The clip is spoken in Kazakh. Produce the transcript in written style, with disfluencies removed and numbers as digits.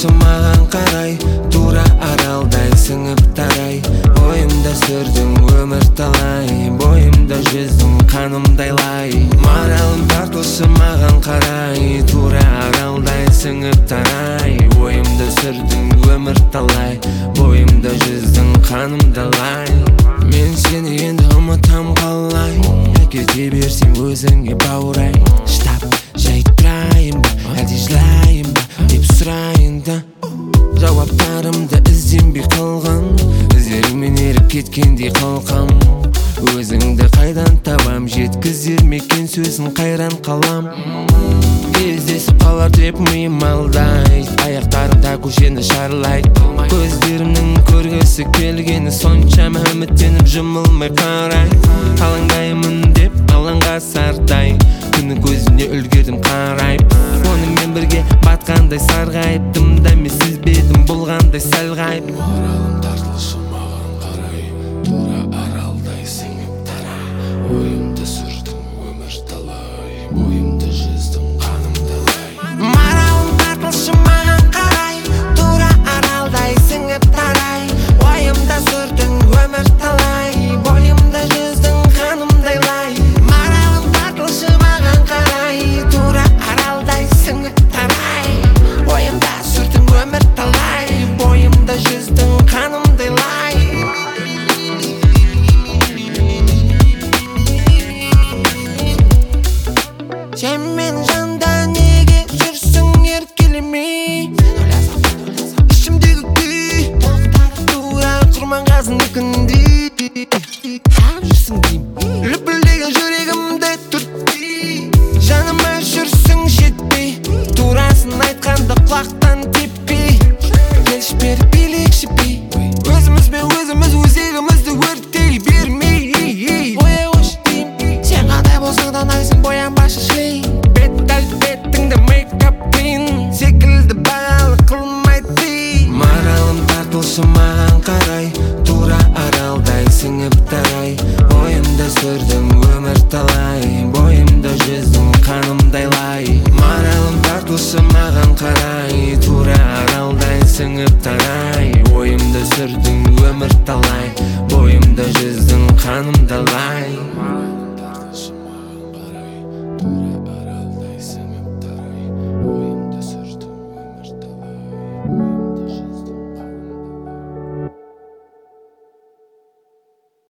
тартылшы маған қарай, тура аралдай сіңіп тарай. Ойымда сүрдің өмір талай, бойымда жүздің қанымдай лай. Маралым тартылшы маған қарай, тура аралдай сіңіп тарай. Ойымда сүрдің өмір талай, бойымда жүздің қанымдай лай. Мен сені енді ұмытам қалай, кете берсең өзіңе баурай. Штап, жай тұрайын ба, әлде жылайын ба деп сұрайын да. Жауаптарымды ізденбей қалған, іздеріңмен еріп кеткендей қалқам. Өзіңді қайдан табам, жеткізер мекен сөзін қайран қалам. Кездесіп қалар деп миым алдай, аяқтарымда көшені шарлайды. Көздерімнің көргісі келгені соншама үміттеніп жұмылмай қарай. Алаңдаймын деп алаңға сартай, күннің көзіне үлгердім қарайып. Онымен бірге батқандай сарғайып, дымда мен сезбедім болғандай сәл ғайып. Маралым тартылшы маған қарай, тура аралдай сіңіп тарай. Ойымда сүрдің өмір талай, бойымда жүздің қанымда лай. Маралым тартылшы маған қарай, тура аралдай сіңіп тарай. Ойымда сүрдің өмір талай, бойымда жүздің қанымдай лай. Маралым тартылшы маған қарай, тура аралдай сіңіп тарай. Ойымда сүрдің өмір талай, бойымда жүздің қанымдай лай. Сен мен жанда неге жүрсің еркелемей? Ішімдегі күй тура құрманғазын екіндей. Қап жүрсің дейм, лүпілдеген жүрегімді түртпей. Жаныма жүрсің жетпей, турасын айтқанда құлақтан теппей. Келші бері билейікші би, өзімізбен өзіміз өзегімізді өрттей бермей. Боя өш дейм, сен қандай болсаң да ұнайсың, боянбашы шлей. Бет-әлпетіңді мейкап тиін, секілді бағалы қылмай тей. Маралым тартылшы маған қарай, тура аралдай сіңіп тарай. Ойымда сүрдің өмір талай, бойымда жүздің қанымдай лай. Маралым тартылшы маған қарай, тура аралдай сіңіп тарай. Ойымда сүрдің өмір талай, бойымда жүздің қанымдай лай.